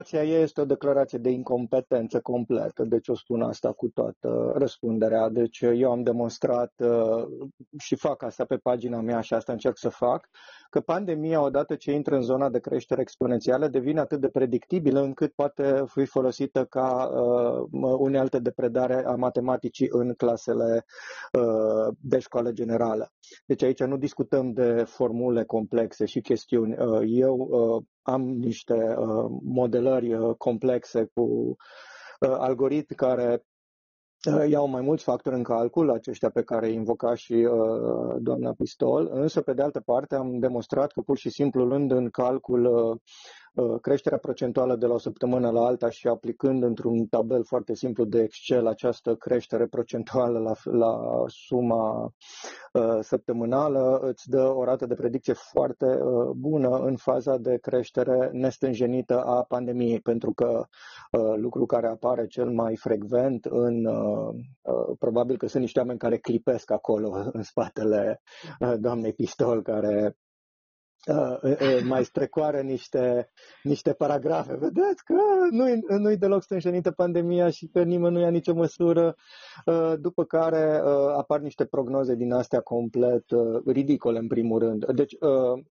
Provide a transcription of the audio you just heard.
Este o declarație de incompetență completă, deci o spun asta cu toată răspunderea. Deci eu am demonstrat și fac asta pe pagina mea și asta încerc să fac, că pandemia, odată ce intră în zona de creștere exponențială, devine atât de predictibilă încât poate fi folosită ca unealtă de predare a matematicii în clasele de școală generală. Deci aici nu discutăm de formule complexe și chestiuni. Eu am niște modelări complexe cu algoritmi care iau mai mulți factori în calcul, aceștia pe care îi invoca și doamna Pistol, însă pe de altă parte am demonstrat că pur și simplu luând în calcul creșterea procentuală de la o săptămână la alta și aplicând într-un tabel foarte simplu de Excel această creștere procentuală la suma săptămânală, îți dă o rată de predicție foarte bună în faza de creștere nestânjenită a pandemiei, pentru că lucru care apare cel mai frecvent probabil că sunt niște oameni care clipesc acolo în spatele doamnei Pistol, care mai strecoară niște paragrafe. Vedeți că nu-i deloc stânjenită pandemia și că nimeni nu ia nicio măsură, după care apar niște prognoze din astea complet ridicole în primul rând. Deci